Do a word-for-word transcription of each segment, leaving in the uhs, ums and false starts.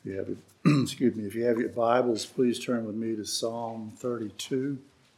If you have your, excuse me, if you have your Bibles, please turn with me to Psalm thirty-two.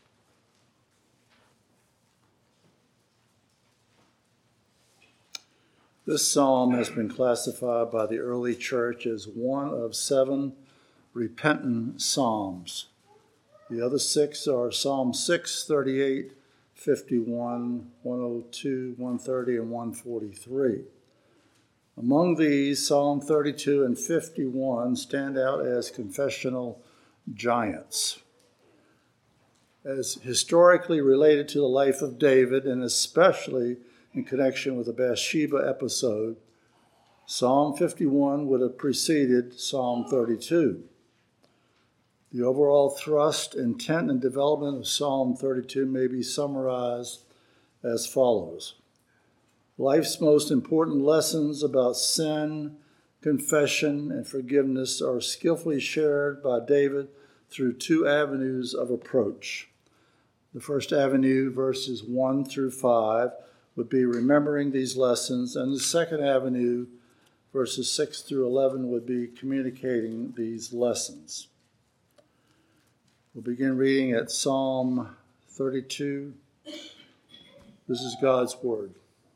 This psalm has been classified by the early church as one of seven repentant psalms. The other six are Psalm six, thirty-eight, fifty-one, one oh two, one thirty, and one forty-three. Among these, Psalm thirty-two and fifty-one stand out as confessional giants. As historically related to the life of David, and especially in connection with the Bathsheba episode, Psalm fifty-one would have preceded Psalm thirty-two. The overall thrust, intent, and development of Psalm thirty-two may be summarized as follows. Life's most important lessons about sin, confession, and forgiveness are skillfully shared by David through two avenues of approach. The first avenue, verses one through five, would be remembering these lessons, and the second avenue, verses six through eleven, would be communicating these lessons. We'll begin reading at Psalm thirty-two. This is God's word.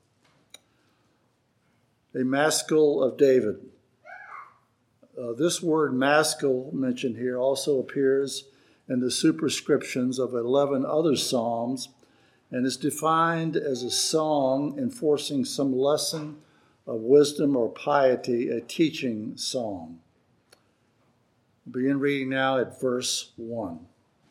A maskil of David. Uh, this word maskil mentioned here also appears in the superscriptions of eleven other psalms and is defined as a song enforcing some lesson of wisdom or piety, a teaching song. We'll begin reading now at verse one.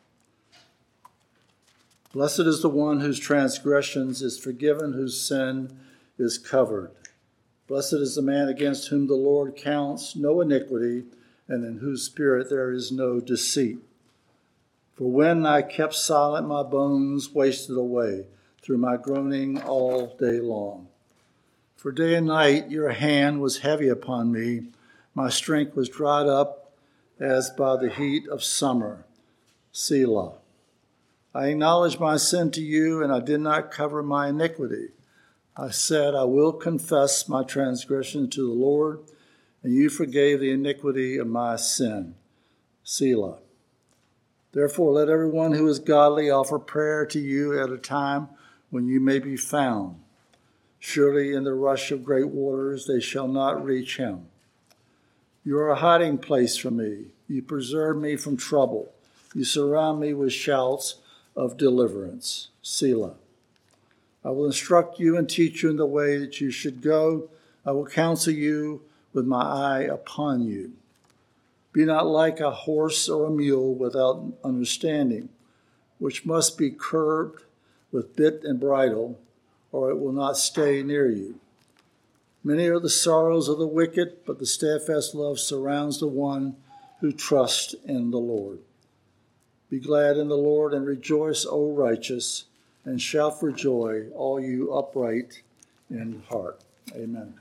Blessed is the one whose transgressions is forgiven, whose sin is covered. Blessed is the man against whom the Lord counts no iniquity, and in whose spirit there is no deceit. For when I kept silent, my bones wasted away through my groaning all day long. For day and night your hand was heavy upon me. My strength was dried up as by the heat of summer. Selah. I acknowledged my sin to you, and I did not cover my iniquity. I said, I will confess my transgression to the Lord, and you forgave the iniquity of my sin. Selah. Therefore, let everyone who is godly offer prayer to you at a time when you may be found. Surely in the rush of great waters they shall not reach him. You are a hiding place for me. You preserve me from trouble. You surround me with shouts of deliverance. Selah. I will instruct you and teach you in the way that you should go. I will counsel you with my eye upon you. Be not like a horse or a mule without understanding, which must be curbed with bit and bridle, or it will not stay near you. Many are the sorrows of the wicked, but the steadfast love surrounds the one who trusts in the Lord. Be glad in the Lord and rejoice, O righteous, and shout for joy, all you upright in heart. Amen.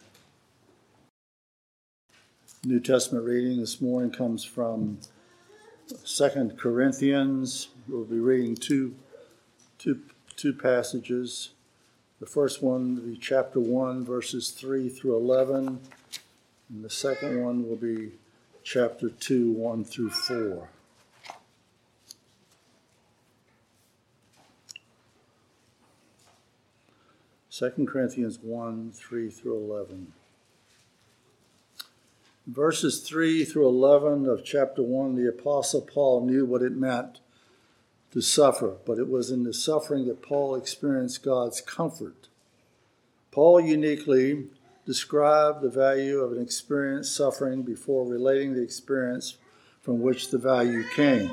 New Testament reading this morning comes from Second Corinthians. We'll be reading two, two, two passages. The first one will be chapter one, verses three through eleven. And the second one will be chapter two, one through four. Second Corinthians one, three through eleven. Verses three through eleven of chapter one, the Apostle Paul knew what it meant to suffer, but it was in the suffering that Paul experienced God's comfort. Paul uniquely described the value of an experienced suffering before relating the experience from which the value came.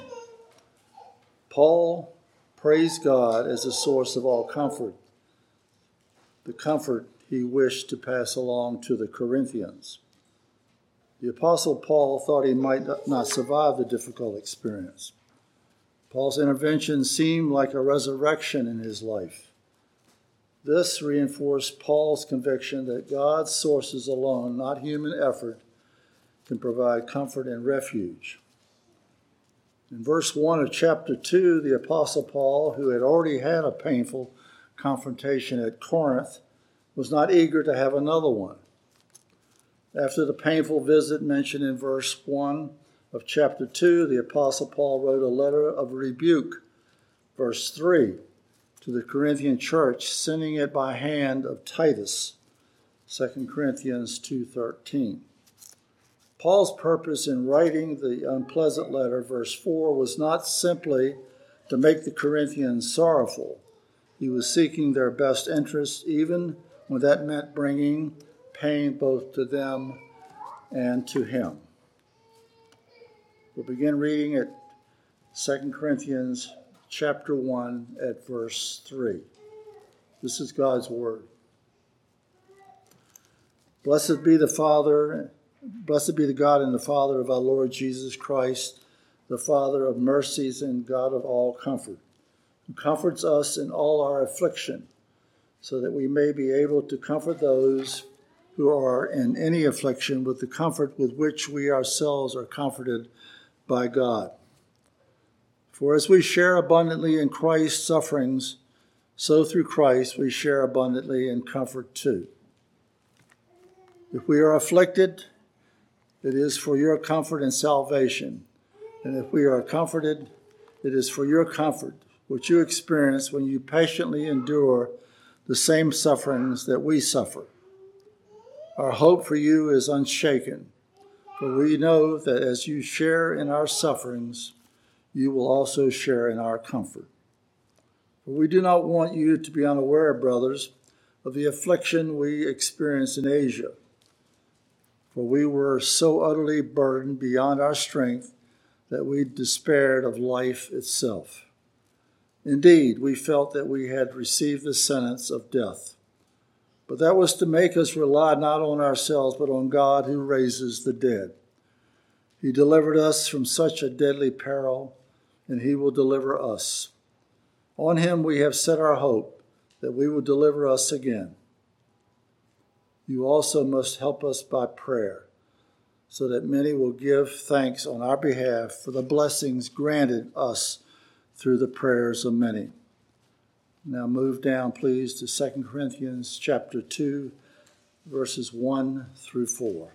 Paul praised God as the source of all comfort, the comfort he wished to pass along to the Corinthians. The Apostle Paul thought he might not survive the difficult experience. Paul's intervention seemed like a resurrection in his life. This reinforced Paul's conviction that God's sources alone, not human effort, can provide comfort and refuge. In verse one of chapter two, the Apostle Paul, who had already had a painful confrontation at Corinth, was not eager to have another one. After the painful visit mentioned in verse one of chapter two, the Apostle Paul wrote a letter of rebuke, verse three, to the Corinthian church, sending it by hand of Titus, Second Corinthians two thirteen. Paul's purpose in writing the unpleasant letter, verse four, was not simply to make the Corinthians sorrowful. He was seeking their best interests, even when that meant bringing pain both to them and to him. We'll begin reading at Second Corinthians chapter one at verse three. This is God's word. Blessed be the Father, blessed be the God and the Father of our Lord Jesus Christ, the Father of mercies and God of all comfort, who comforts us in all our affliction, so that we may be able to comfort those who are in any affliction with the comfort with which we ourselves are comforted by God. For as we share abundantly in Christ's sufferings, so through Christ we share abundantly in comfort too. If we are afflicted, it is for your comfort and salvation. And if we are comforted, it is for your comfort, which you experience when you patiently endure the same sufferings that we suffer. Our hope for you is unshaken, for we know that as you share in our sufferings, you will also share in our comfort. For we do not want you to be unaware, brothers, of the affliction we experienced in Asia. For we were so utterly burdened beyond our strength that we despaired of life itself. Indeed, we felt that we had received the sentence of death. But that was to make us rely not on ourselves, but on God who raises the dead. He delivered us from such a deadly peril, and he will deliver us. On him we have set our hope that we will deliver us again. You also must help us by prayer, so that many will give thanks on our behalf for the blessings granted us through the prayers of many. Now move down, please, to Second Corinthians chapter two, verses one through four.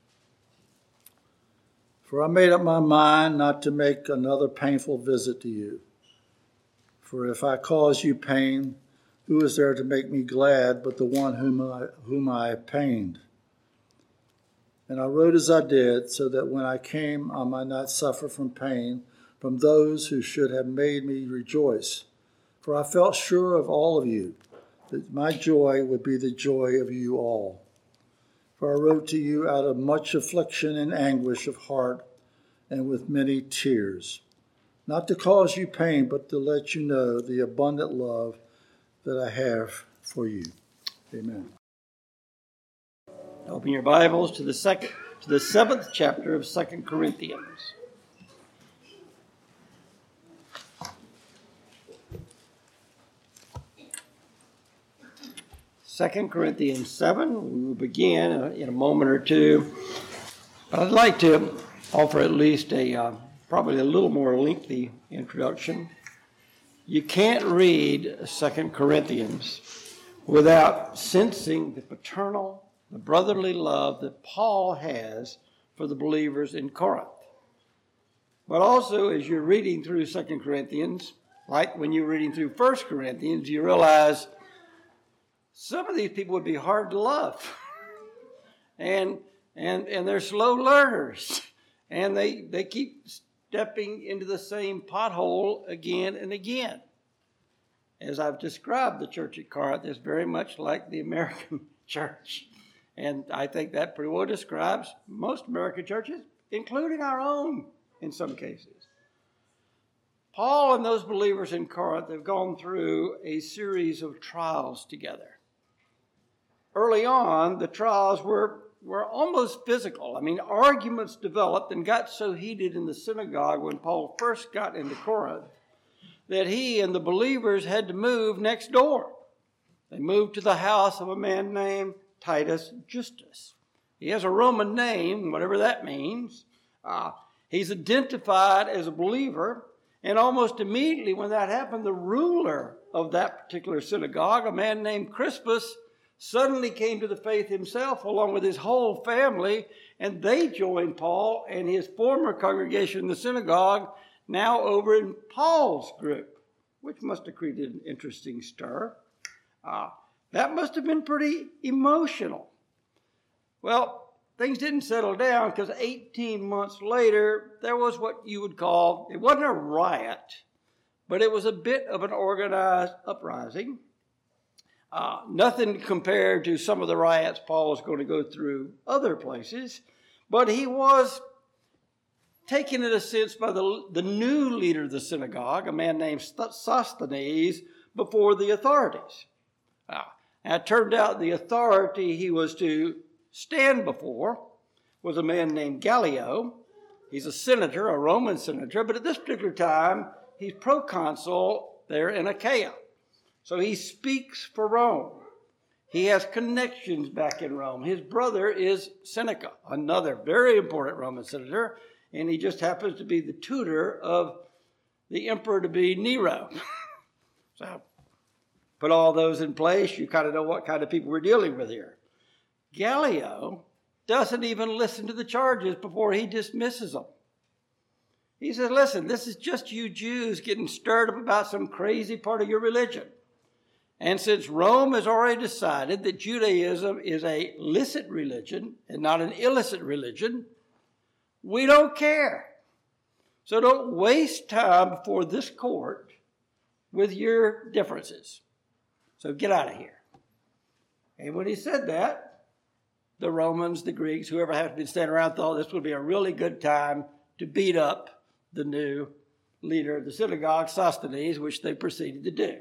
For I made up my mind not to make another painful visit to you. For if I cause you pain, who is there to make me glad but the one whom I, whom I pained? And I wrote as I did, so that when I came I might not suffer from pain from those who should have made me rejoice. For I felt sure of all of you, that my joy would be the joy of you all. For I wrote to you out of much affliction and anguish of heart, and with many tears, not to cause you pain, but to let you know the abundant love that I have for you. Amen. Open your Bibles to the second, to the seventh chapter of Second Corinthians. Second Corinthians seven. We will begin in a moment or two, but I'd like to offer at least a uh, probably a little more lengthy introduction. You can't read Second Corinthians without sensing the paternal, the brotherly love that Paul has for the believers in Corinth. But also, as you're reading through Second Corinthians, like when you're reading through First Corinthians, you realize some of these people would be hard to love. and and and they're slow learners. And they, they keep stepping into the same pothole again and again. As I've described the church at Corinth, is very much like the American church. And I think that pretty well describes most American churches, including our own in some cases. Paul and those believers in Corinth have gone through a series of trials together. Early on, the trials were, were almost physical. I mean, arguments developed and got so heated in the synagogue when Paul first got into Corinth that he and the believers had to move next door. They moved to the house of a man named Titus Justus. He has a Roman name, whatever that means. Uh, he's identified as a believer, and almost immediately when that happened, the ruler of that particular synagogue, a man named Crispus, suddenly came to the faith himself along with his whole family, and they joined Paul and his former congregation in the synagogue, now over in Paul's group, which must have created an interesting stir. Uh, that must have been pretty emotional. Well, things didn't settle down because eighteen months later, there was what you would call, it wasn't a riot, but it was a bit of an organized uprising. Uh, nothing compared to some of the riots Paul was going to go through other places, but he was taken in a sense by the, the new leader of the synagogue, a man named Sosthenes, before the authorities. Uh, and it turned out the authority he was to stand before was a man named Gallio. He's a senator, a Roman senator, but at this particular time, he's proconsul there in Achaia. So he speaks for Rome. He has connections back in Rome. His brother is Seneca, another very important Roman senator, and he just happens to be the tutor of the emperor-to-be Nero. So put all those in place, you kind of know what kind of people we're dealing with here. Gallio doesn't even listen to the charges before he dismisses them. He says, listen, this is just you Jews getting stirred up about some crazy part of your religion. And since Rome has already decided that Judaism is a licit religion and not an illicit religion, we don't care. So don't waste time before this court with your differences. So get out of here. And when he said that, the Romans, the Greeks, whoever had been standing around thought this would be a really good time to beat up the new leader of the synagogue, Sosthenes, which they proceeded to do.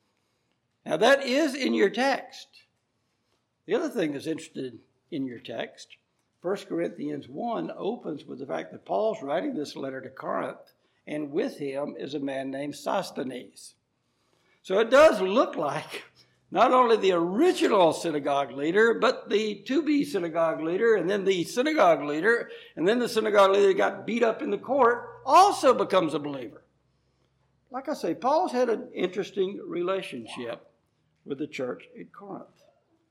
Now that is in your text. The other thing that's interested in your text, First Corinthians one opens with the fact that Paul's writing this letter to Corinth, and with him is a man named Sosthenes. So it does look like not only the original synagogue leader, but the to-be synagogue leader, and then the synagogue leader, and then the synagogue leader got beat up in the court, also becomes a believer. Like I say, Paul's had an interesting relationship with the church at Corinth.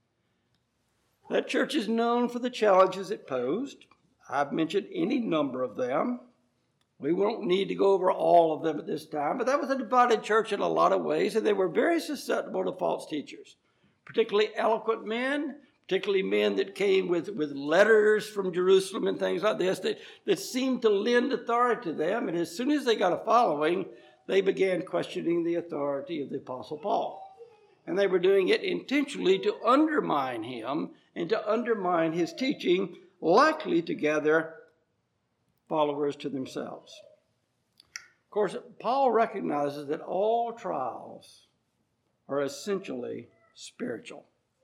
That church is known for the challenges it posed. I've mentioned any number of them. We won't need to go over all of them at this time, but that was a divided church in a lot of ways, and they were very susceptible to false teachers, particularly eloquent men, particularly men that came with, with letters from Jerusalem and things like this that, that seemed to lend authority to them. And as soon as they got a following, they began questioning the authority of the Apostle Paul. And they were doing it intentionally to undermine him and to undermine his teaching, likely to gather followers to themselves. Of course, Paul recognizes that all trials are essentially spiritual.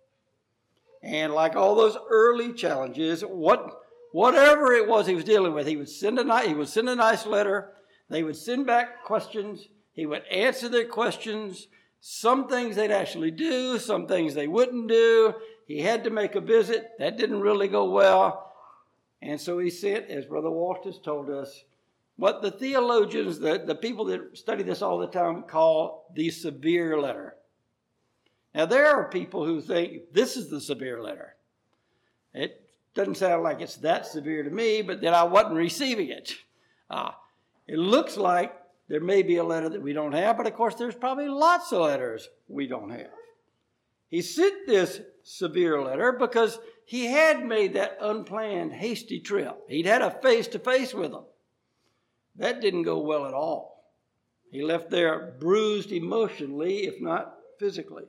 And like all those early challenges, what, whatever it was he was dealing with, he would send a, he would send a nice letter. They would send back questions. He would answer their questions. Some things they'd actually do, some things they wouldn't do. He had to make a visit. That didn't really go well. And so he sent, as Brother Walters told us, what the theologians, the, the people that study this all the time, call the severe letter. Now, there are people who think this is the severe letter. It doesn't sound like it's that severe to me, but that I wasn't receiving it. Uh, it looks like there may be a letter that we don't have, but of course there's probably lots of letters we don't have. He sent this severe letter because he had made that unplanned, hasty trip. He'd had a face-to-face with them. That didn't go well at all. He left there bruised emotionally, if not physically.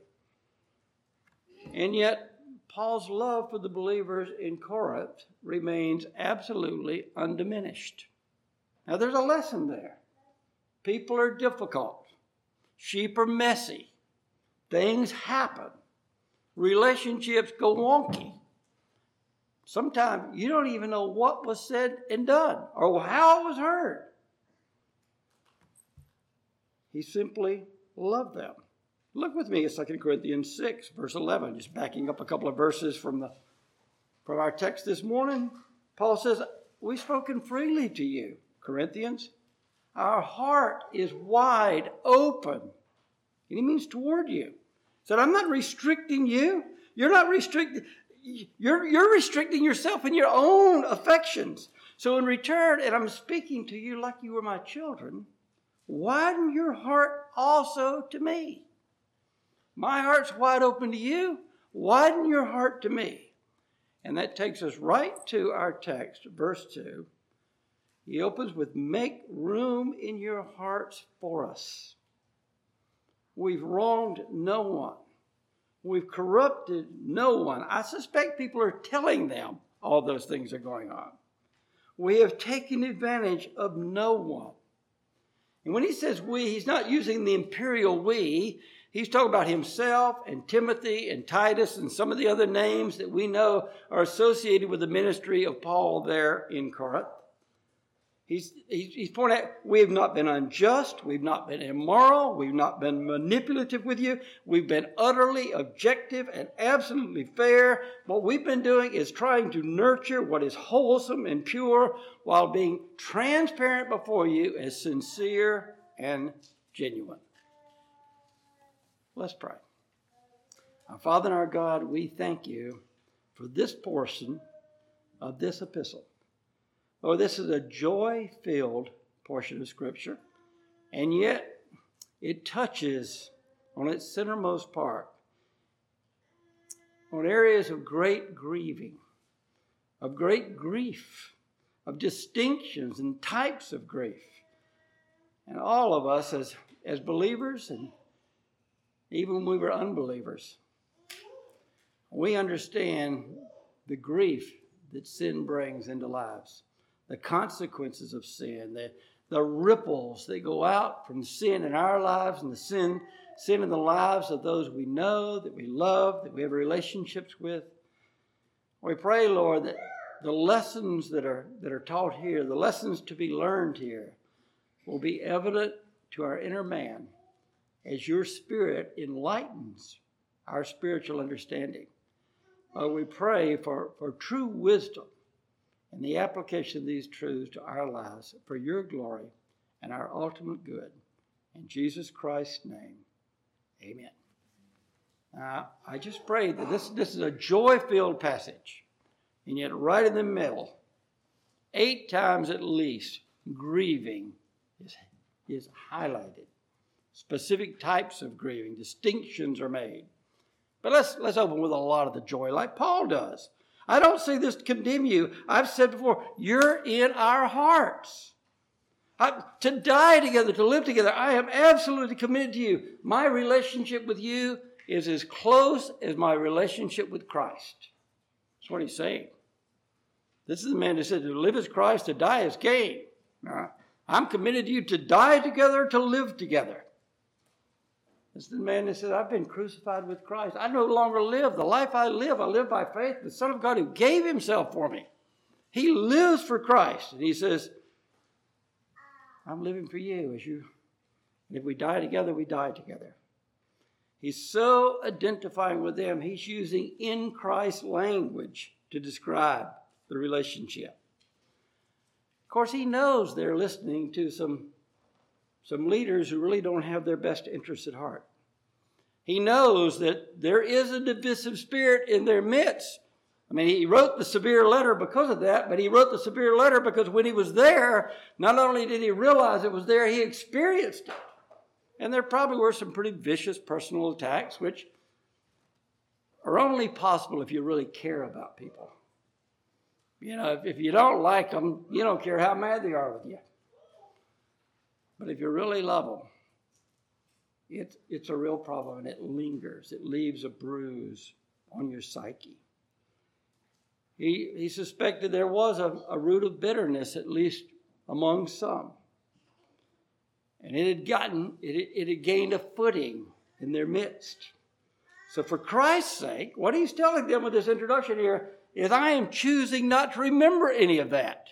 And yet, Paul's love for the believers in Corinth remains absolutely undiminished. Now, there's a lesson there. People are difficult. Sheep are messy. Things happen. Relationships go wonky. Sometimes you don't even know what was said and done or how it was heard. He simply loved them. Look with me at Second Corinthians six, verse eleven, just backing up a couple of verses from, the, from our text this morning. Paul says, we've spoken freely to you, Corinthians. Our heart is wide open. And he means toward you. He said, I'm not restricting you. You're not restricted. You're, you're restricting yourself in your own affections. So in return, and I'm speaking to you like you were my children, widen your heart also to me. My heart's wide open to you. Widen your heart to me. And that takes us right to our text, verse two. He opens with, make room in your hearts for us. We've wronged no one. We've corrupted no one. I suspect people are telling them all those things are going on. We have taken advantage of no one. And when he says we, he's not using the imperial we. He's talking about himself and Timothy and Titus and some of the other names that we know are associated with the ministry of Paul there in Corinth. He's, he's, he's pointing out, we have not been unjust, we've not been immoral, we've not been manipulative with you, we've been utterly objective and absolutely fair. What we've been doing is trying to nurture what is wholesome and pure while being transparent before you as sincere and genuine. Let's pray. Our Father and our God, we thank you for this portion of this epistle. Oh, this is a joy-filled portion of Scripture, and yet it touches on its centermost part on areas of great grieving, of great grief, of distinctions and types of grief. And all of us as, as believers, and even when we were unbelievers, we understand the grief that sin brings into lives. The consequences of sin, the, the ripples that go out from sin in our lives and the sin, sin in the lives of those we know, that we love, that we have relationships with. We pray, Lord, that the lessons that are, that are taught here, the lessons to be learned here, will be evident to our inner man as your Spirit enlightens our spiritual understanding. Uh, we pray for, for true wisdom and the application of these truths to our lives for your glory and our ultimate good. In Jesus Christ's name, amen. Now, I just pray that this, this is a joy-filled passage, and yet right in the middle, eight times at least, grieving is, is highlighted. Specific types of grieving, distinctions are made. But let's, let's open with a lot of the joy like Paul does. I don't say this to condemn you. I've said before, you're in our hearts. I, to die together, to live together, I am absolutely committed to you. My relationship with you is as close as my relationship with Christ. That's what he's saying. This is the man who said to live as Christ, to die as gain. Now, I'm committed to you to die together, to live together. This is the man that said, I've been crucified with Christ. I no longer live. The life I live, I live by faith. The Son of God who gave himself for me. He lives for Christ. And he says, I'm living for you as you. And if we die together, we die together. He's so identifying with them. He's using in Christ language to describe the relationship. Of course, he knows they're listening to some Some leaders who really don't have their best interests at heart. He knows that there is a divisive spirit in their midst. I mean, he wrote the severe letter because of that, but he wrote the severe letter because when he was there, not only did he realize it was there, he experienced it. And there probably were some pretty vicious personal attacks, which are only possible if you really care about people. You know, if, if you don't like them, you don't care how mad they are with you. But if you really love them, it, it's a real problem, and it lingers. It leaves a bruise on your psyche. He, he suspected there was a, a root of bitterness, at least among some. And it had gotten, it, it had gained a footing in their midst. So for Christ's sake, what he's telling them with this introduction here is, I am choosing not to remember any of that.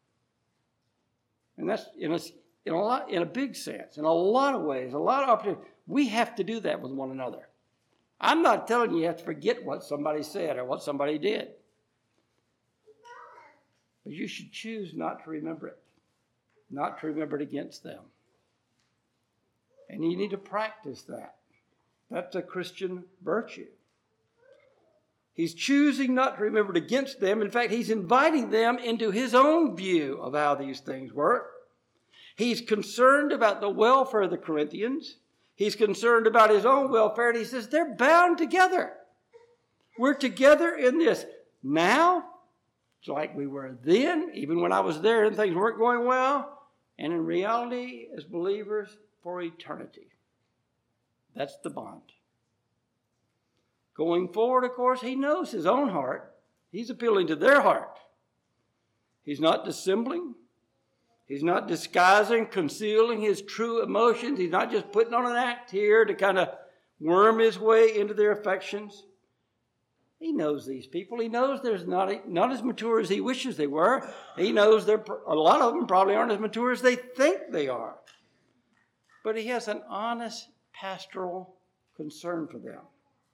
And that's in a In a lot, in a big sense, in a lot of ways, a lot of opportunities, we have to do that with one another. I'm not telling you you have to forget what somebody said or what somebody did. But you should choose not to remember it, not to remember it against them. And you need to practice that. That's a Christian virtue. He's choosing not to remember it against them. In fact, he's inviting them into his own view of how these things work. He's concerned about the welfare of the Corinthians. He's concerned about his own welfare, and he says they're bound together. We're together in this. Now, it's like we were then, even when I was there and things weren't going well, and in reality, as believers, for eternity. That's the bond. Going forward, of course, he knows his own heart. He's appealing to their heart. He's not dissembling. He's not disguising, concealing his true emotions. He's not just putting on an act here to kind of worm his way into their affections. He knows these people. He knows there's not, not as mature as he wishes they were. He knows they're, a lot of them probably aren't as mature as they think they are. But he has an honest pastoral concern for them.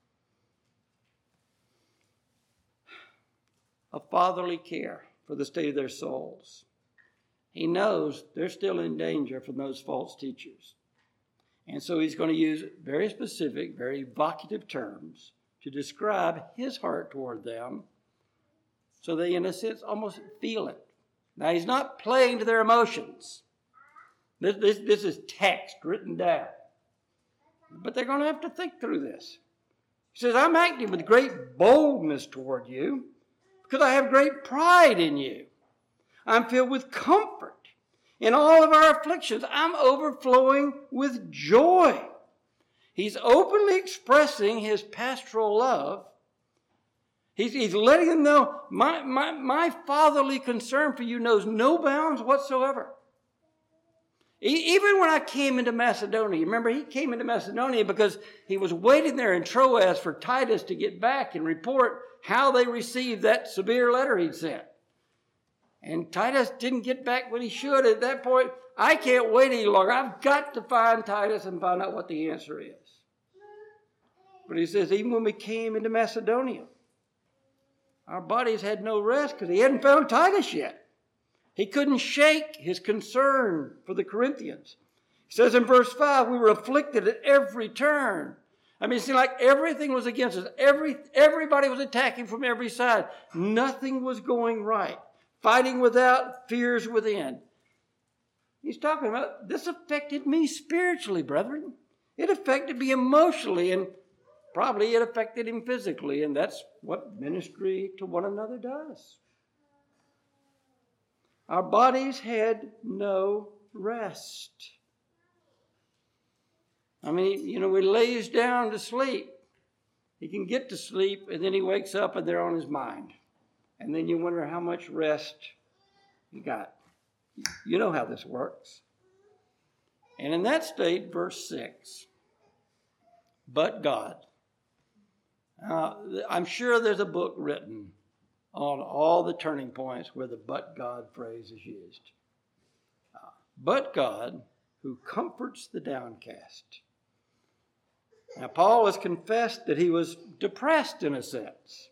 A fatherly care for the state of their souls. He knows they're still in danger from those false teachers. And so he's going to use very specific, very evocative terms to describe his heart toward them so they, in a sense, almost feel it. Now, he's not playing to their emotions. This, this, this is text written down. But they're going to have to think through this. He says, I'm acting with great boldness toward you because I have great pride in you. I'm filled with comfort. In all of our afflictions, I'm overflowing with joy. He's openly expressing his pastoral love. He's, he's letting them know, my, my, my fatherly concern for you knows no bounds whatsoever. E- even when I came into Macedonia, remember he came into Macedonia because he was waiting there in Troas for Titus to get back and report how they received that severe letter he'd sent. And Titus didn't get back when he should. At that point, I can't wait any longer. I've got to find Titus and find out what the answer is. But he says, even when we came into Macedonia, our bodies had no rest because he hadn't found Titus yet. He couldn't shake his concern for the Corinthians. He says in verse five, we were afflicted at every turn. I mean, it seemed like everything was against us. Every, everybody was attacking from every side. Nothing was going right. Fighting without, fears within. He's talking about, this affected me spiritually, brethren. It affected me emotionally, and probably it affected him physically, and that's what ministry to one another does. Our bodies had no rest. I mean, you know, he lays down to sleep. He can get to sleep, and then he wakes up, and they're on his mind. And then you wonder how much rest you got. You know how this works. And in that state, verse six, but God. Uh, I'm sure there's a book written on all the turning points where the but God phrase is used. Uh, but God, who comforts the downcast. Now, Paul has confessed that he was depressed in a sense.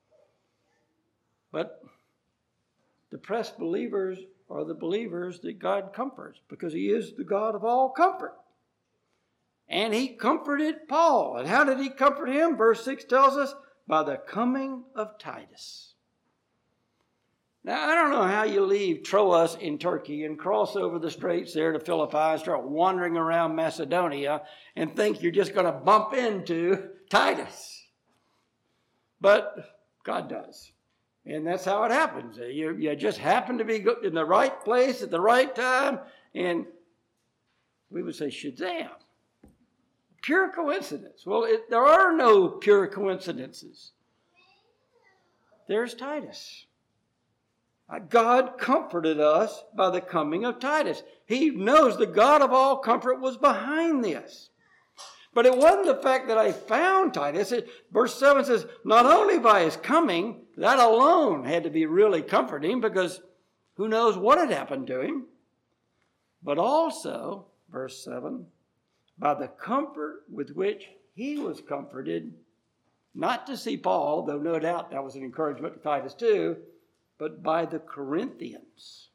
But depressed believers are the believers that God comforts because he is the God of all comfort. And he comforted Paul. And how did he comfort him? Verse six tells us, by the coming of Titus. Now, I don't know how you leave Troas in Turkey and cross over the straits there to Philippi and start wandering around Macedonia and think you're just going to bump into Titus. But God does. And that's how it happens. You, you just happen to be in the right place at the right time. And we would say, Shazam. Pure coincidence. Well, it, there are no pure coincidences. There's Titus. God comforted us by the coming of Titus. He knows the God of all comfort was behind this. But it wasn't the fact that I found Titus. It, verse seven says, not only by his coming, that alone had to be really comforting because who knows what had happened to him. But also, verse seven, by the comfort with which he was comforted, not to see Paul, though no doubt that was an encouragement to Titus too, but by the Corinthians.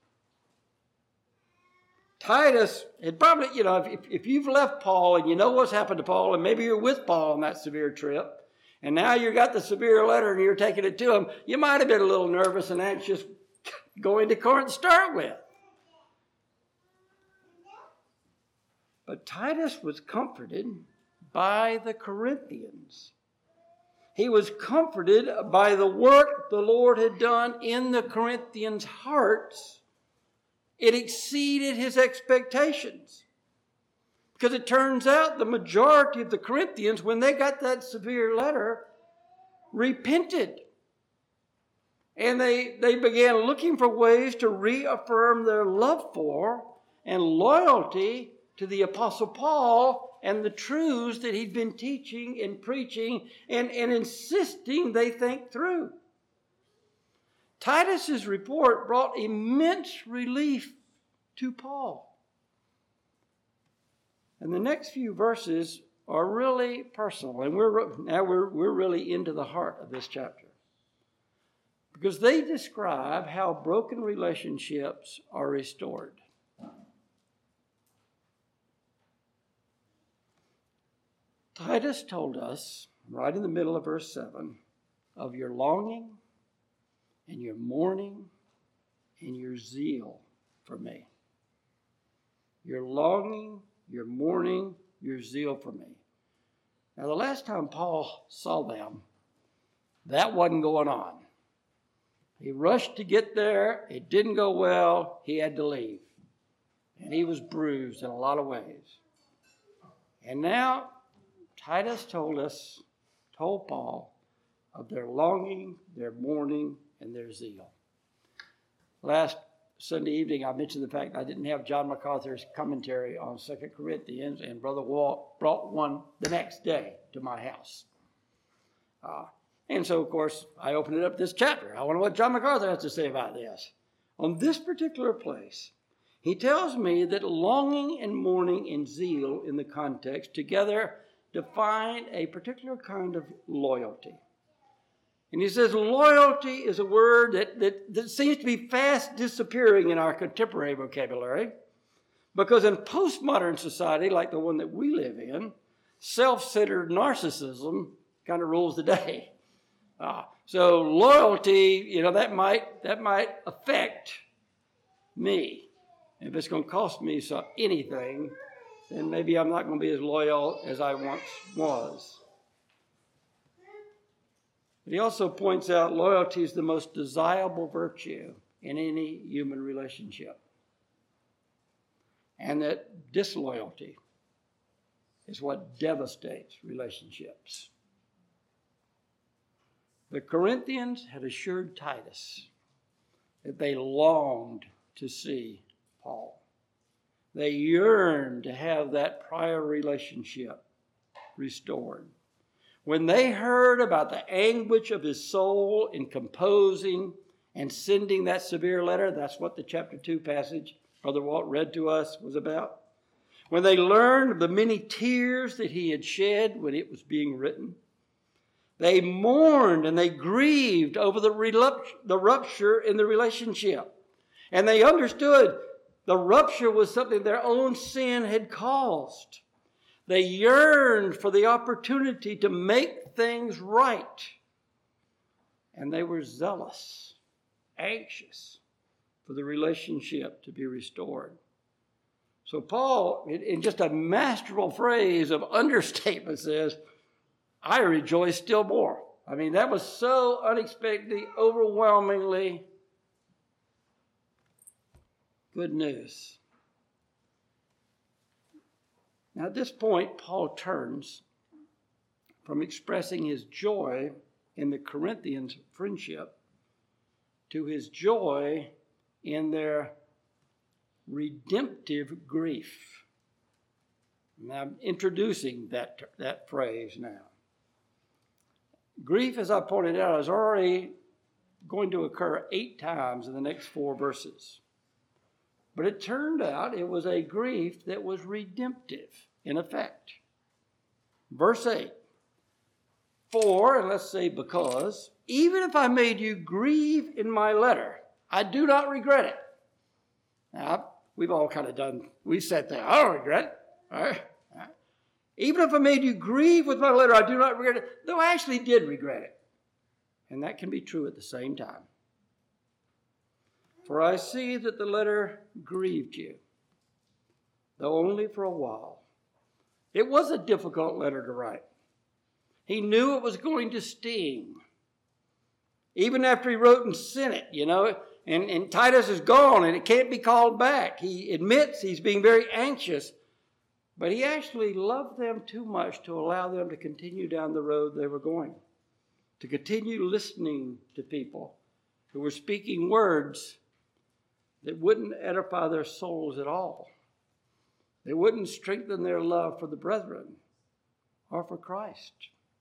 Titus had probably, you know, if, if you've left Paul and you know what's happened to Paul, and maybe you're with Paul on that severe trip, And now you got the severe letter and you're taking it to him. You might have been a little nervous and anxious going to Corinth to start with. But Titus was comforted by the Corinthians. He was comforted by the work the Lord had done in the Corinthians' hearts. It exceeded his expectations. Because it turns out the majority of the Corinthians, when they got that severe letter, repented. And they, they began looking for ways to reaffirm their love for and loyalty to the Apostle Paul and the truths that he'd been teaching and preaching and, and insisting they think through. Titus's report brought immense relief to Paul. And the next few verses are really personal. And we're now we're, we're really into the heart of this chapter. Because they describe how broken relationships are restored. Titus told us, right in the middle of verse seven, of your longing and your mourning and your zeal for me. Your longing, your mourning, your zeal for me. Now, the last time Paul saw them, that wasn't going on. He rushed to get there. It didn't go well. He had to leave. And he was bruised in a lot of ways. And now, Titus told us, told Paul, of their longing, their mourning, and their zeal. Last Sunday evening, I mentioned the fact I didn't have John MacArthur's commentary on Second Corinthians, and Brother Walt brought one the next day to my house. Uh, and so, of course, I opened it up this chapter. I wonder what John MacArthur has to say about this. On this particular place, he tells me that longing and mourning and zeal in the context together define a particular kind of loyalty. And he says loyalty is a word that, that, that seems to be fast disappearing in our contemporary vocabulary, because in postmodern society like the one that we live in, self-centered narcissism kind of rules the day. Uh, so loyalty, you know, that might that might affect me. If it's going to cost me so, anything, then maybe I'm not going to be as loyal as I once was. But he also points out loyalty is the most desirable virtue in any human relationship. And that disloyalty is what devastates relationships. The Corinthians had assured Titus that they longed to see Paul. They yearned to have that prior relationship restored. When they heard about the anguish of his soul in composing and sending that severe letter, that's what the chapter two passage Brother Walt read to us was about. When they learned of the many tears that he had shed when it was being written, they mourned and they grieved over the, relupt- the rupture in the relationship. And they understood the rupture was something their own sin had caused. They yearned for the opportunity to make things right. And they were zealous, anxious for the relationship to be restored. So Paul, in just a masterful phrase of understatement, says, I rejoice still more. I mean, that was so unexpectedly, overwhelmingly good news. Now, at this point, Paul turns from expressing his joy in the Corinthians' friendship to his joy in their redemptive grief. And I'm introducing that, that phrase now. Grief, as I pointed out, is already going to occur eight times in the next four verses. But it turned out it was a grief that was redemptive in effect. Verse eight. For, and let's say because, even if I made you grieve in my letter, I do not regret it. Now, we've all kind of done, we said that, I don't regret it. All right? All right. Even if I made you grieve with my letter, I do not regret it, though I actually did regret it. And that can be true at the same time. For I see that the letter grieved you, though only for a while. It was a difficult letter to write. He knew it was going to sting. Even after he wrote and sent it, you know, and, and Titus is gone and it can't be called back. He admits he's being very anxious, but he actually loved them too much to allow them to continue down the road they were going, to continue listening to people who were speaking words that wouldn't edify their souls at all. They wouldn't strengthen their love for the brethren or for Christ.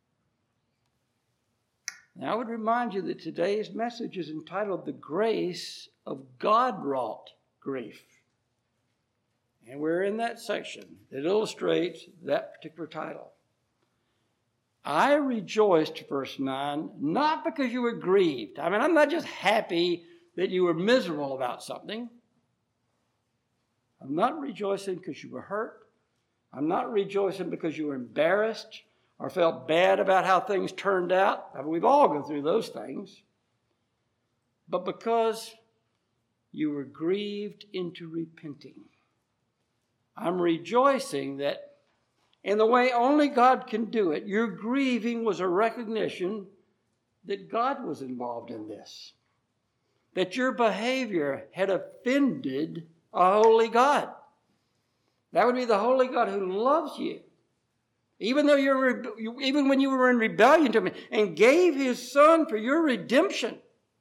Now, I would remind you that today's message is entitled The Grace of God-Wrought Grief. And we're in that section that illustrates that particular title. I rejoiced, verse nine, not because you were grieved. I mean, I'm not just happy that you were miserable about something. I'm not rejoicing because you were hurt. I'm not rejoicing because you were embarrassed or felt bad about how things turned out. I mean, we've all gone through those things. But because you were grieved into repenting. I'm rejoicing that in the way only God can do it, your grieving was a recognition that God was involved in this. That your behavior had offended a holy God. That would be the holy God who loves you. Even though you're, even when you were in rebellion to him, and gave his son for your redemption.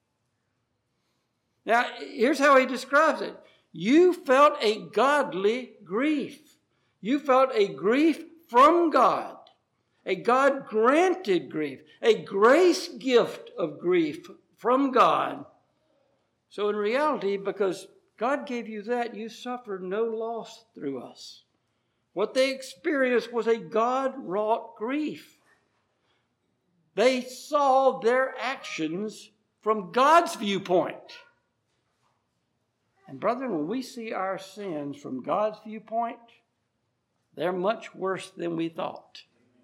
Now, here's how he describes it. You felt a godly grief. You felt a grief from God, a God-granted grief, a grace gift of grief from God. So in reality, because God gave you that, you suffered no loss through us. What they experienced was a God-wrought grief. They saw their actions from God's viewpoint. And brethren, when we see our sins from God's viewpoint, they're much worse than we thought.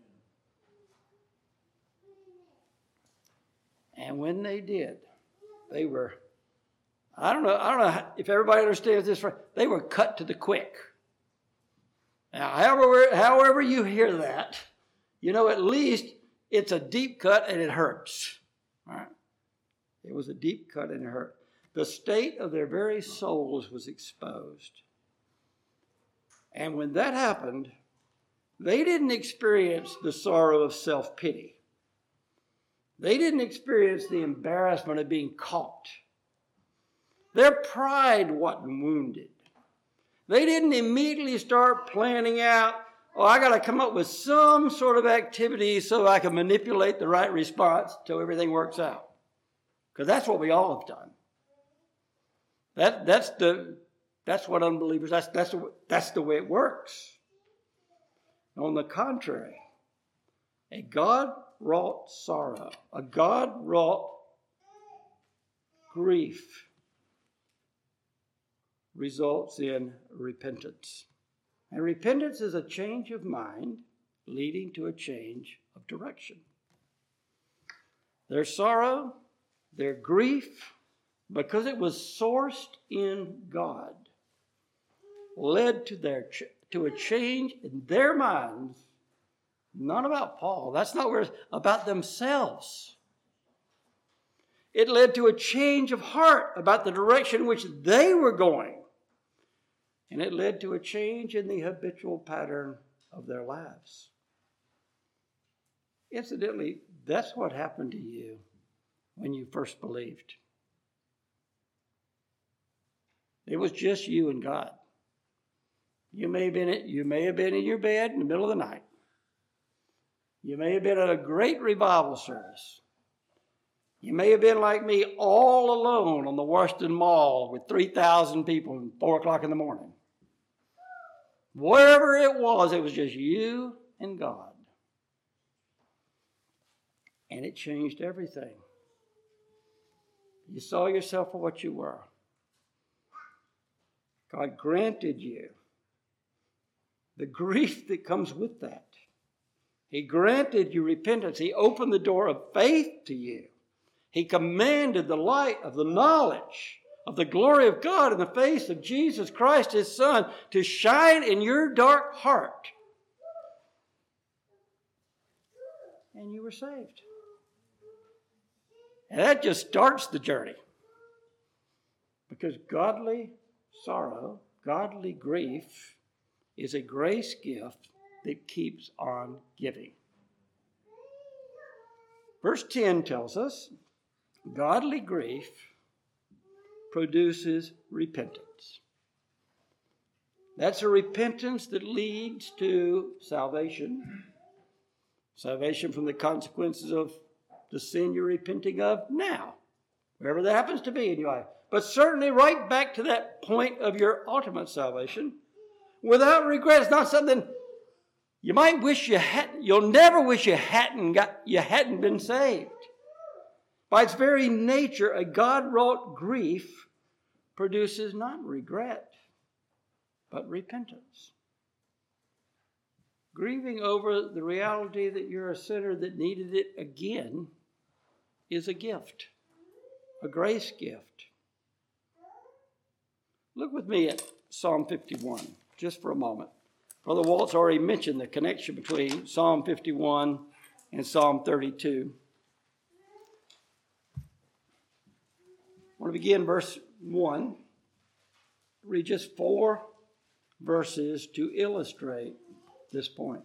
And when they did, they were, I don't know, I don't know if everybody understands this, they were cut to the quick. Now, however, however you hear that, you know, at least it's a deep cut and it hurts. All right? It was a deep cut and it hurt. The state of their very souls was exposed. And when that happened, they didn't experience the sorrow of self-pity. They didn't experience the embarrassment of being caught. Their pride wasn't wounded. They didn't immediately start planning out, oh, I got to come up with some sort of activity so I can manipulate the right response till everything works out. Because that's what we all have done. That, that's, the, that's what unbelievers, that's, that's, the, that's the way it works. On the contrary, a God-wrought sorrow, a God-wrought grief results in repentance. And repentance is a change of mind leading to a change of direction. Their sorrow, their grief, because it was sourced in God, led to their ch- to a change in their minds, not about Paul. That's not where it's about themselves. It led to a change of heart about the direction in which they were going. And it led to a change in the habitual pattern of their lives. Incidentally, that's what happened to you when you first believed. It was just you and God. You may have been you may have been in your bed in the middle of the night. You may have been at a great revival service. You may have been like me, all alone on the Washington Mall with three thousand people at four o'clock in the morning. Wherever it was, it was just you and God. And it changed everything. You saw yourself for what you were. God granted you the grief that comes with that. He granted you repentance. He opened the door of faith to you. He commanded the light of the knowledge of the glory of God in the face of Jesus Christ, his Son, to shine in your dark heart. And you were saved. And that just starts the journey. Because godly sorrow, godly grief, is a grace gift that keeps on giving. Verse ten tells us, godly grief produces repentance. That's a repentance that leads to salvation. Salvation from the consequences of the sin you're repenting of now, wherever that happens to be in your life. But certainly right back to that point of your ultimate salvation, without regret. It's not something you might wish you hadn't. You'll never wish you hadn't got. You hadn't been saved. By its very nature, a God-wrought grief produces not regret, but repentance. Grieving over the reality that you're a sinner that needed it again is a gift, a grace gift. Look with me at Psalm fifty-one, just for a moment. Brother Walt's already mentioned the connection between Psalm fifty-one and Psalm thirty-two. I want to begin verse one. Read just four verses to illustrate this point.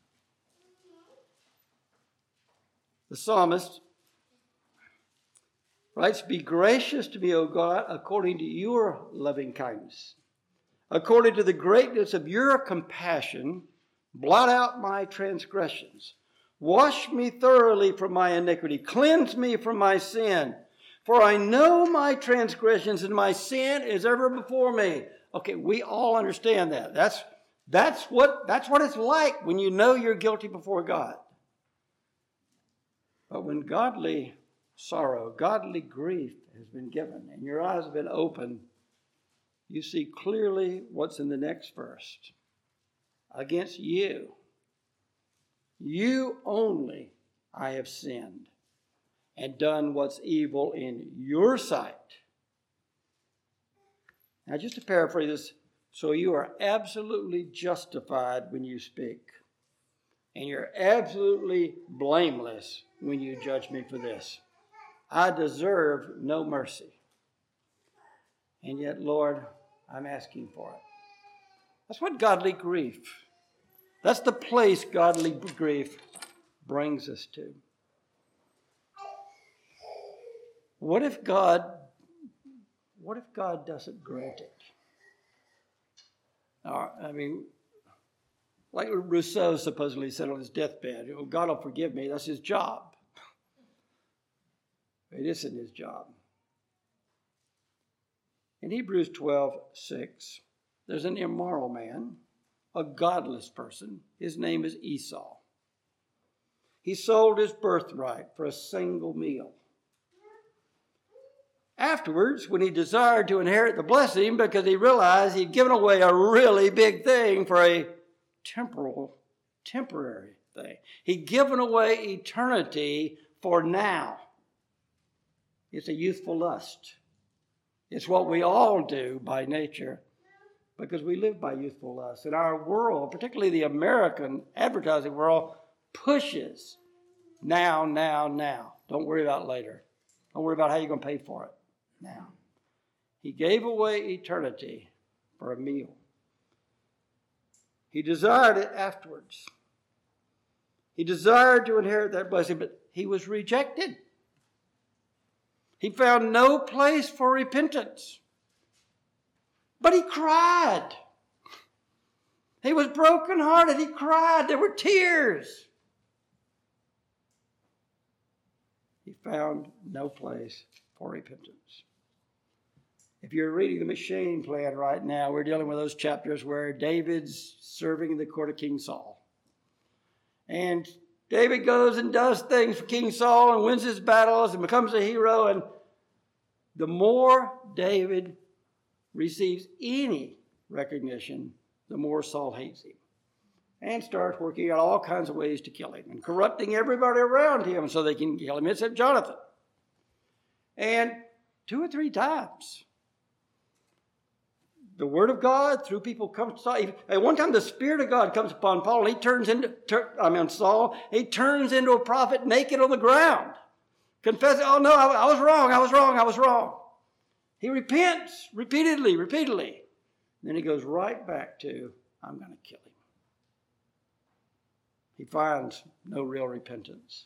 The psalmist writes, "Be gracious to me, O God, according to your loving kindness. According to the greatness of your compassion, blot out my transgressions. Wash me thoroughly from my iniquity. Cleanse me from my sin. For I know my transgressions and my sin is ever before me." Okay, we all understand that. That's, that's, what, that's what it's like when you know you're guilty before God. But when godly sorrow, godly grief has been given and your eyes have been opened, you see clearly what's in the next verse. Against you, you only, I have sinned and done what's evil in your sight. Now, just to paraphrase this, so you are absolutely justified when you speak, and you're absolutely blameless when you judge me for this. I deserve no mercy. And yet, Lord, I'm asking for it. That's what godly grief, that's the place godly grief brings us to. What if God, what if God doesn't grant it? Or, I mean, like Rousseau supposedly said on his deathbed, "Oh, God will forgive me, that's his job." It isn't his job. In Hebrews twelve six, there's an immoral man, a godless person. His name is Esau. He sold his birthright for a single meal. Afterwards, when he desired to inherit the blessing because he realized he'd given away a really big thing for a temporal, temporary thing. He'd given away eternity for now. It's a youthful lust. It's what we all do by nature because we live by youthful lust. And our world, particularly the American advertising world, pushes now, now, now. Don't worry about later. Don't worry about how you're going to pay for it. Now. He gave away eternity for a meal. He desired it afterwards. He desired to inherit that blessing, but he was rejected. He found no place for repentance. But he cried. He was brokenhearted. He cried. There were tears. He found no place for repentance. If you're reading the Machine Plan right now, we're dealing with those chapters where David's serving in the court of King Saul. And David goes and does things for King Saul and wins his battles and becomes a hero. And the more David receives any recognition, the more Saul hates him. and starts working out all kinds of ways to kill him and corrupting everybody around him so they can kill him, except Jonathan. And two or three times, the word of God through people comes to at one time the Spirit of God comes upon Paul and he turns into, tur, I mean Saul, he turns into a prophet naked on the ground. Confessing, oh no, I, I was wrong, I was wrong, I was wrong. He repents repeatedly, repeatedly. Then he goes right back to, I'm going to kill him. He finds no real repentance.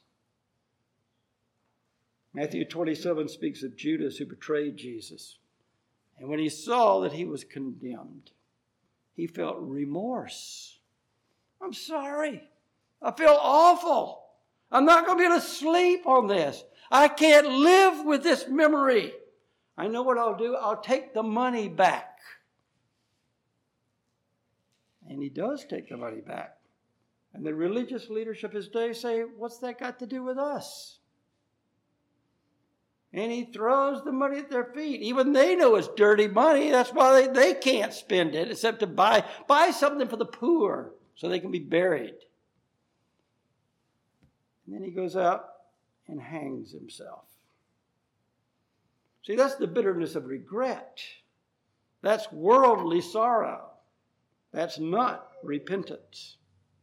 Matthew twenty-seven speaks of Judas who betrayed Jesus. And when he saw that he was condemned, he felt remorse. I'm sorry. I feel awful. I'm not going to be able to sleep on this. I can't live with this memory. I know what I'll do. I'll take the money back. And he does take the money back. And the religious leadership of his day say, what's that got to do with us? And he throws the money at their feet. Even they know it's dirty money. That's why they, they can't spend it except to buy, buy something for the poor so they can be buried. And then he goes out and hangs himself. See, that's the bitterness of regret. That's worldly sorrow. That's not repentance.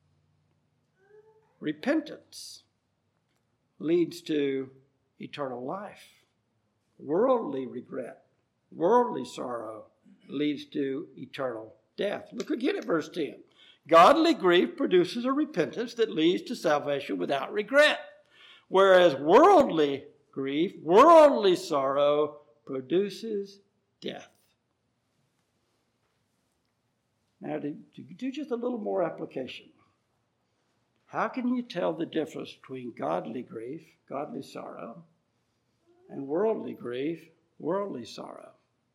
Repentance leads to eternal life. Worldly regret, worldly sorrow leads to eternal death. Look again at verse ten. Godly grief produces a repentance that leads to salvation without regret, whereas worldly grief, worldly sorrow produces death. Now, to, to do just a little more application, how can you tell the difference between godly grief, godly sorrow, and worldly grief, worldly sorrow?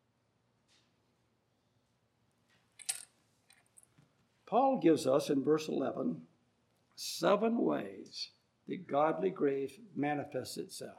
Paul gives us in verse eleven seven ways that godly grief manifests itself.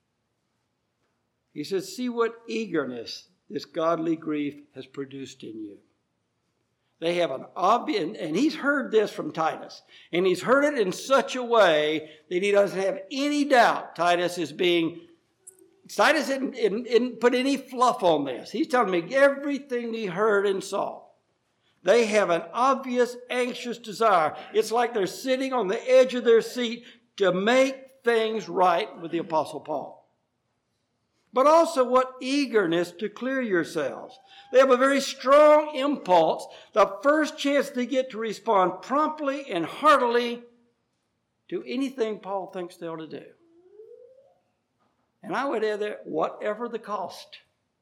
He says, see what eagerness this godly grief has produced in you. They have an obvious, and he's heard this from Titus, and he's heard it in such a way that he doesn't have any doubt Titus is being, Titus didn't, didn't, didn't put any fluff on this. He's telling me everything he heard and saw. They have an obvious, anxious desire. It's like they're sitting on the edge of their seat to make things right with the Apostle Paul. But also what eagerness to clear yourselves. They have a very strong impulse, the first chance they get to respond promptly and heartily to anything Paul thinks they ought to do. And I would add that whatever the cost.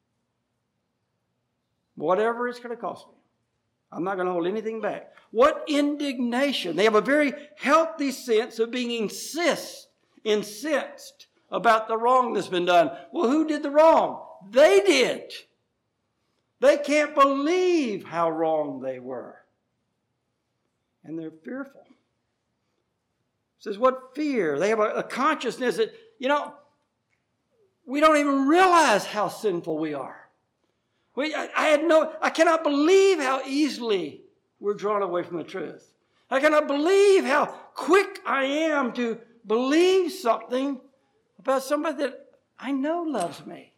Whatever it's going to cost me. I'm not going to hold anything back. What indignation. They have a very healthy sense of being insist, incensed about the wrong that's been done. Well, who did the wrong? They did. They can't believe how wrong they were. And they're fearful. It says, what fear? They have a, a consciousness that, you know, we don't even realize how sinful we are. We, I, I had no, I cannot believe how easily we're drawn away from the truth. I cannot believe how quick I am to believe something about somebody that I know loves me.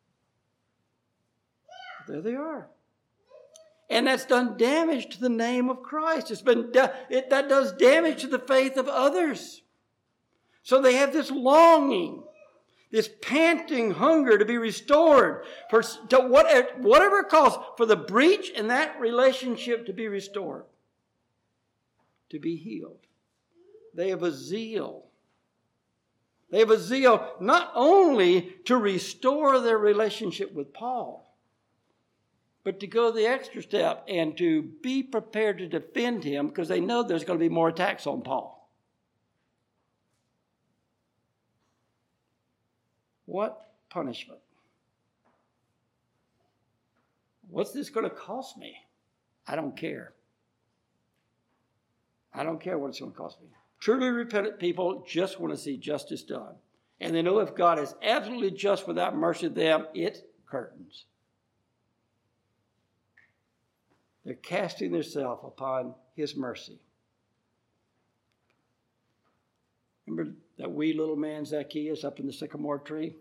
But there they are. And that's done damage to the name of Christ. It's been it, that does damage to the faith of others. So they have this longing, this panting hunger to be restored, for to whatever, whatever it costs, for the breach in that relationship to be restored, to be healed. They have a zeal. They have a zeal not only to restore their relationship with Paul, but to go the extra step and to be prepared to defend him because they know there's going to be more attacks on Paul. What punishment? What's this going to cost me? I don't care. I don't care what it's going to cost me. Truly repentant people just want to see justice done. And they know if God is absolutely just without mercy to them, it's curtains. They're casting themselves upon his mercy. that wee little man Zacchaeus up in the sycamore tree?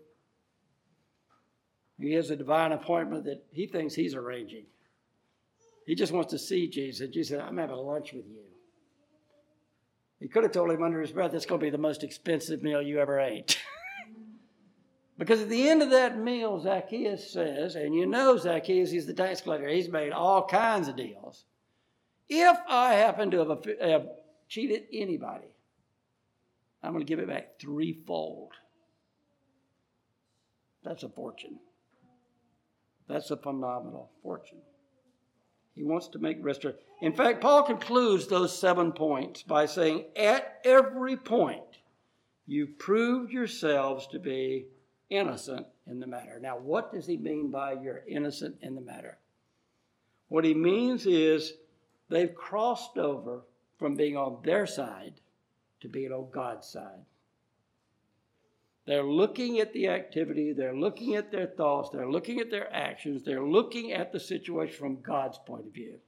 He has a divine appointment that he thinks he's arranging. He just wants to see Jesus. Jesus said, I'm having lunch with you. He could have told him under his breath, it's going to be the most expensive meal you ever ate. Because at the end of that meal, Zacchaeus says, and you know Zacchaeus, he's the tax collector. He's made all kinds of deals. If I happen to have, have cheated anybody, I'm going to give it back threefold. That's a fortune. That's a phenomenal fortune. He wants to make restoration. In fact, Paul concludes those seven points by saying, at every point, you proved yourselves to be innocent in the matter. Now, what does he mean by you're innocent in the matter? What he means is they've crossed over from being on their side to being on God's side. They're looking at the activity, they're looking at their thoughts, they're looking at their actions, they're looking at the situation from God's point of view.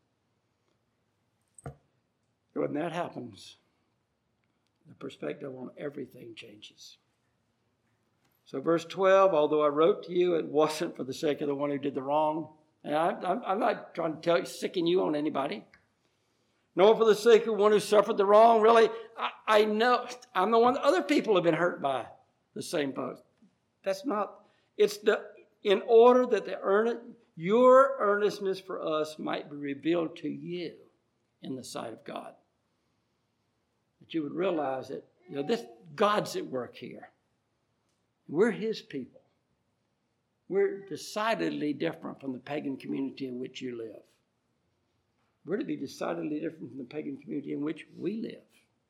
When that happens, the perspective on everything changes. So verse twelve, although I wrote to you, it wasn't for the sake of the one who did the wrong. And I, I'm, I'm not trying to tell you, sicken you on anybody. Nor for the sake of one who suffered the wrong. Really, I, I know I'm the one that other people have been hurt by the same post. That's not, it's the, in order that the earnest, your earnestness for us might be revealed to you in the sight of God. That you would realize that, you know, this, God's at work here. We're his people. We're decidedly different from the pagan community in which you live. We're to be decidedly different from the pagan community in which we live.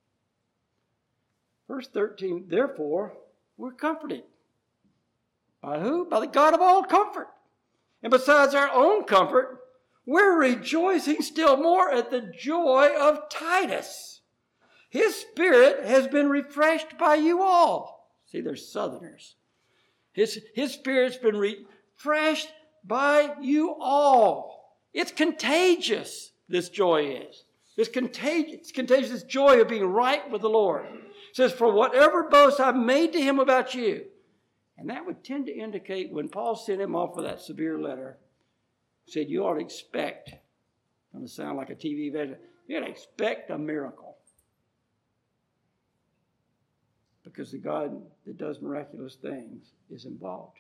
Verse thirteen, therefore, we're comforted. By who? By the God of all comfort. And besides our own comfort, we're rejoicing still more at the joy of Titus. His spirit has been refreshed by you all. See, they're Southerners. His, his spirit's been refreshed by you all. It's contagious, this joy is. It's contagious, it's contagious, this joy of being right with the Lord. It says, for whatever boast I've made to him about you. And that would tend to indicate when Paul sent him off with that severe letter, said you ought to expect, it's going to sound like a T V event, you ought to expect a miracle. Because the God that does miraculous things is involved.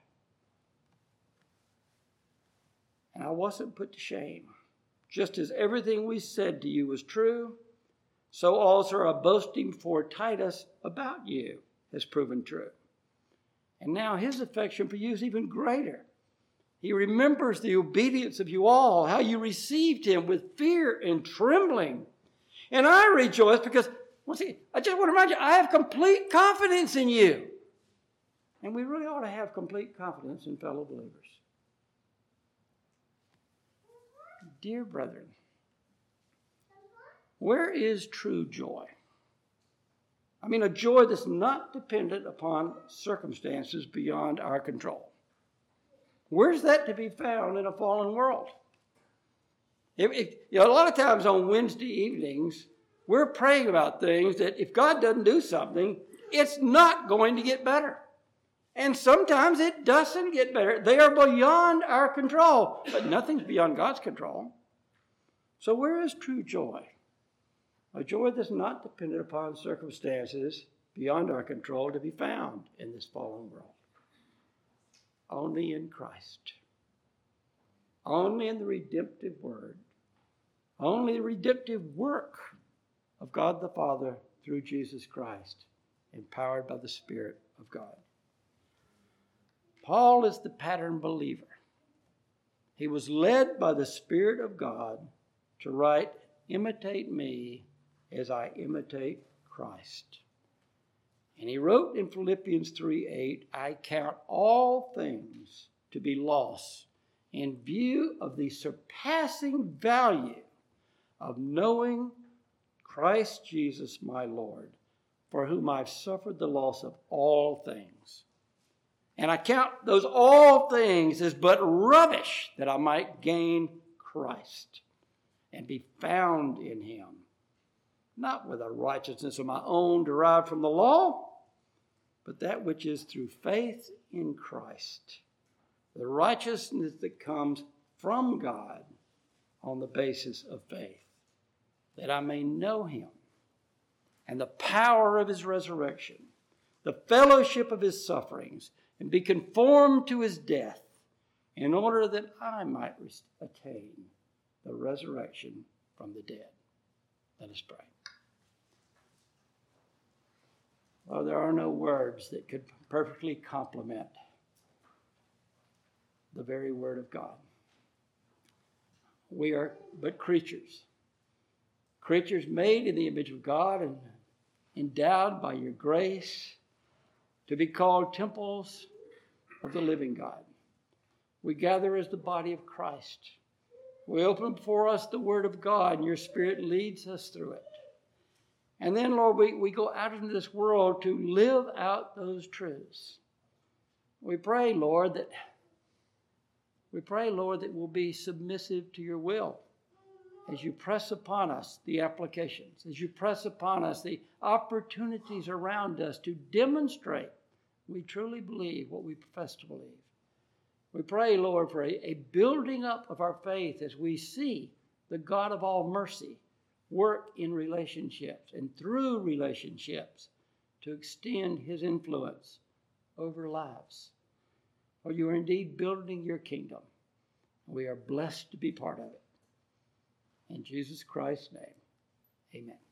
And I wasn't put to shame. Just as everything we said to you was true, so also our boasting for Titus about you has proven true. And now his affection for you is even greater. He remembers the obedience of you all, how you received him with fear and trembling. And I rejoice because, once again, I just want to remind you, I have complete confidence in you. And we really ought to have complete confidence in fellow believers. Dear brethren, where is true joy? I mean, a joy that's not dependent upon circumstances beyond our control. Where's that to be found in a fallen world? If, if, you know, a lot of times on Wednesday evenings, we're praying about things that if God doesn't do something, it's not going to get better. And sometimes it doesn't get better. They are beyond our control, but nothing's beyond God's control. So where is true joy? A joy that's not dependent upon circumstances beyond our control to be found in this fallen world. Only in Christ. Only in the redemptive word. Only the redemptive work of God the Father through Jesus Christ, empowered by the Spirit of God. Paul is the pattern believer. He was led by the Spirit of God to write, imitate me as I imitate Christ. And he wrote in Philippians three eight, I count all things to be loss in view of the surpassing value of knowing Christ Jesus my Lord, for whom I've suffered the loss of all things. And I count those all things as but rubbish that I might gain Christ and be found in him, not with a righteousness of my own derived from the law, but that which is through faith in Christ, the righteousness that comes from God on the basis of faith, that I may know him and the power of his resurrection, the fellowship of his sufferings, and be conformed to his death, in order that I might attain the resurrection from the dead. Let us pray. Oh, there are no words that could perfectly complement the very word of God. We are but creatures, creatures made in the image of God and endowed by your grace to be called temples of the living God. We gather as the body of Christ. We open before us the word of God, and your Spirit leads us through it. And then, Lord, we, we go out into this world to live out those truths. We pray, Lord, that we pray, Lord, that we'll be submissive to your will as you press upon us the applications, as you press upon us the opportunities around us to demonstrate we truly believe what we profess to believe. We pray, Lord, for a, a building up of our faith as we see the God of all mercy work in relationships and through relationships to extend his influence over lives. For you are indeed building your kingdom. We are blessed to be part of it. In Jesus Christ's name, amen.